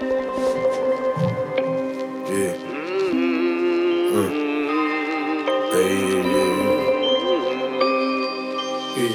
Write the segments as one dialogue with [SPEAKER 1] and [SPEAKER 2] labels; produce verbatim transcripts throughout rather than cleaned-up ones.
[SPEAKER 1] Yeah. Uh. Hey, yeah, yeah. Yeah.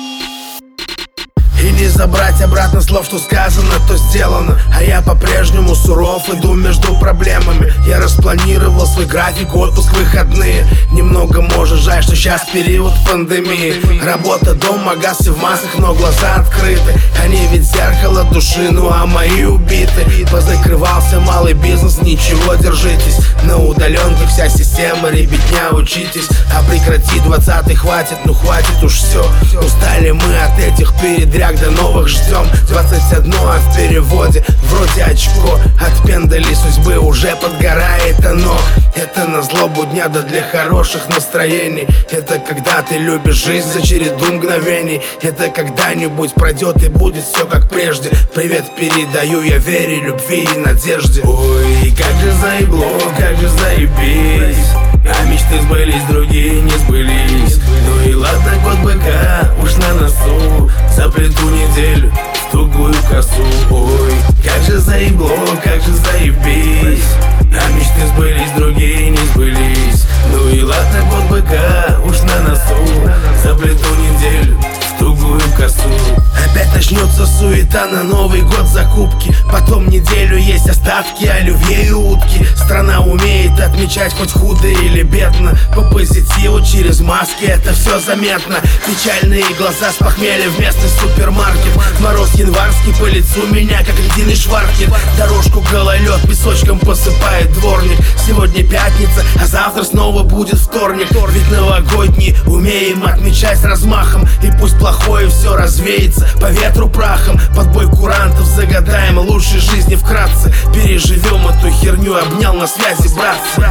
[SPEAKER 1] И не забрать обратно слов, что сказано, то сделано. А я по-прежнему суров, иду между проблемами. Я распланировал свой график, отпуск, выходные. Немного, может, жаль, что сейчас период пандемии. Работа, дом, магаз, все в масках, но глаза открыты. Они ведь зеркало души, ну а мои убиты. Позакрывался малый бизнес, ничего, держитесь. На удаленке вся система, ребятня, учитесь. А прекрати двадцатый, хватит, ну хватит уж все. Устали мы от этих передряг, до новых ждем. Двадцать одно, а в переводе вроде очко. От пендали судьбы уже подгорает оно. Это на злобу дня, да для хороших настроений. Это когда ты любишь жизнь за череду мгновений. Это когда-нибудь пройдет и будет все как прежде. Привет передаю я вере, любви и надежде. Ой, как же заебло, как же заебись. А мечты сбылись, другие не сбылись. Ну и ладно, год быка уж на носу. Заплету неделю в тугую косу. Ой, как же заебло, как же заебись. А мечты сбылись, другие не сбылись. Ну и ладно, год быка уж на носу. Заплету неделю в тугую косу. Опять начнется суета на Новый год, закупки. Потом неделю есть остатки оливье и утки. Страна умеет отмечать хоть худо или бедно. По позитиву через маски это все заметно. Печальные глаза с похмелья в местный супермаркет. Мороз январский по лицу меня как ледяный шваркет. Дорожку гололед песочком посыпает дворник. Сегодня пятница, а завтра снова будет вторник. Ведь новогодний умеем отмечать с размахом. И пусть плохое все развеется по ветру прахом. Под бой курантов загадаем лучшей жизни вкратце. Переживем эту херню, обнял на связи, братцы.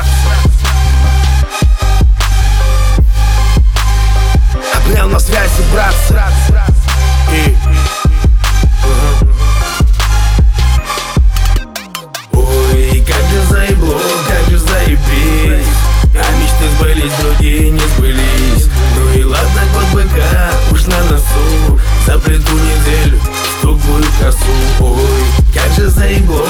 [SPEAKER 1] Обнял на связи, братцы. И... Ой, как же заебло, как же заебись. А мечты сбылись, другие не сбылись. Ну и ладно, год быка уж на носу. Заплету неделю в тугую косу. Ой, как же заебло,